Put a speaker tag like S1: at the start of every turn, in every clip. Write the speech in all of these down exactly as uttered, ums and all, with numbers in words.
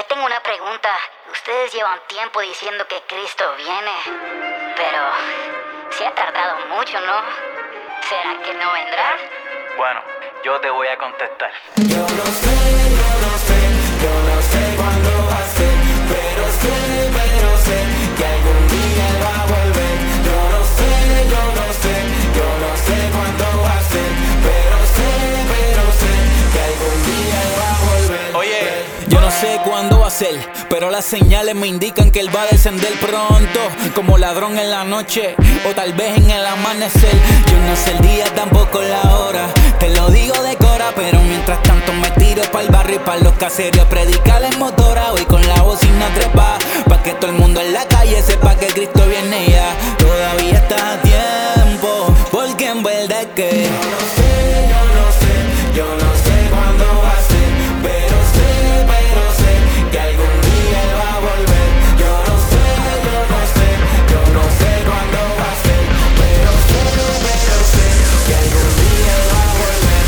S1: tengo una pregunta. Ustedes llevan tiempo diciendo que Cristo viene, pero se ha tardado mucho, ¿no? ¿Será que no vendrá?
S2: Bueno, yo te voy a contestar.
S3: Yo no sé, yo no sé, yo no sé cuándo va a ser, pero sé, pero sé que algún día él va a volver. Yo no sé, yo no sé, yo no sé cuándo va a ser, pero sé, pero sé que algún día él va a volver.
S4: Oye, yo no sé cuándo va a ser, pero las señales me indican que él va a descender pronto, como ladrón en la noche, o tal vez en el amanecer. Yo no sé el día, tampoco la hora, te lo digo de cora, pero mientras tanto me tiro pa'l barrio y pa' los caseríos, predicar en motora, voy con la bocina trepa, pa' que todo el mundo en la calle sepa que Cristo viene ya. Todavía está a tiempo, porque en verdad es que
S3: Yo no sé, yo no sé, yo no sé cuándo va a ser, pero sé, pero sé que algún día él va a volver. Yo no sé, yo no sé, yo no sé cuándo va a ser, pero sé, pero sé que algún día él va a volver.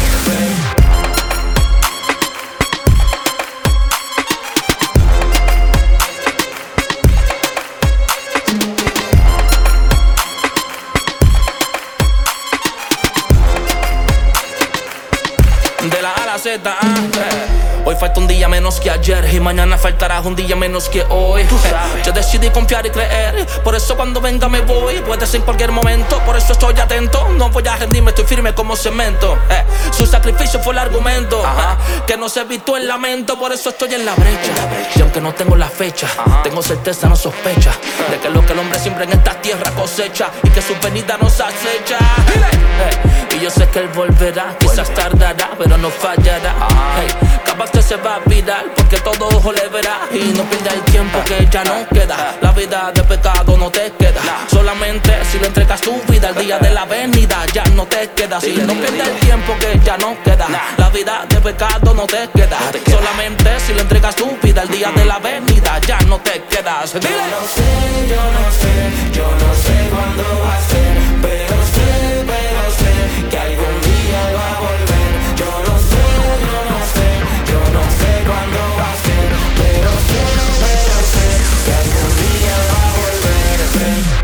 S5: De la A a la Z, ah, eh. Hoy falta un día menos que ayer y mañana faltará un día menos que hoy. Eh, Yo decidí confiar y creer, por eso cuando venga me voy. Puede ser en cualquier momento, por eso estoy atento. No voy a rendirme, estoy firme como cemento. eh. Su sacrificio fue el argumento, eh, que no se evitó el lamento. Por eso estoy en la brecha, y aunque no tengo la fecha, tengo certeza, no sospecha, de que lo que el hombre siembra en esta tierra cosecha, y que su venida nos acecha. eh. Y yo sé que él volverá, quizás tardará, pero no fallará. Hey, capaz que se va a virar, porque todo ojo le verá. Y no pierda el tiempo que ya no queda. La vida de pecado no te queda. Solamente si le entregas tu vida el día de la venida, ya no te queda. Si no pierda el tiempo que ya no queda. La vida de pecado no te queda. Solamente si le entregas tu vida el día de la venida, ya no te quedas. Dile.
S3: Yo no sé, yo no sé, yo no sé cuándo va a ser, pero sé, pero sé que algún día él va a volver. Yo no sé, yo no sé, yo no sé cuándo va a ser, pero sé, pero sé que algún día él va a volver.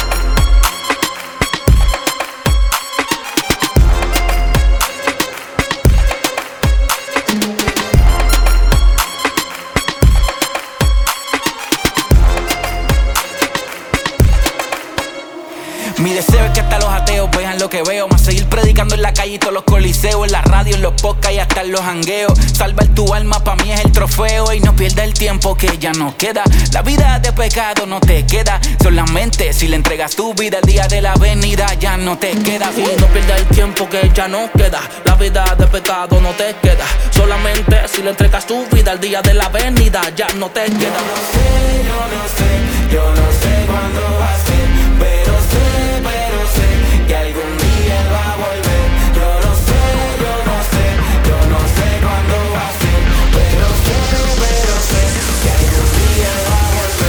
S4: mi deseo es que hasta los ateos vean lo que veo, más seguir predicando en la calle y todos los coliseos, en la radio, en los podcasts y hasta en los jangueos. Salvar tu alma pa' mí es el trofeo, y no pierdas el tiempo que ya no queda. La vida de pecado no te queda, solamente si le entregas tu vida el día de la venida, ya no te queda.
S5: Y no pierdas el tiempo que ya no queda. La vida de pecado no te queda. Solamente si le entregas tu vida el día de la venida, ya no te queda.
S3: Yo no sé, yo no sé, yo no sé cuándo va a ser, pero sé, pero sé que algún día él va a volver. Yo no sé, yo no sé, yo no sé cuándo va a ser, pero sé, pero sé que algún día él va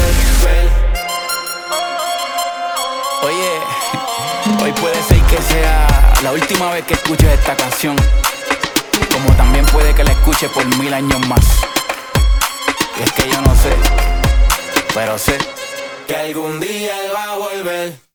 S3: a volver.
S4: Oye, hoy puede ser que sea la última vez que escuches esta canción, como también puede que la escuches por mil años más. Y es que yo no sé, pero sé
S3: Que algún día él va a volver.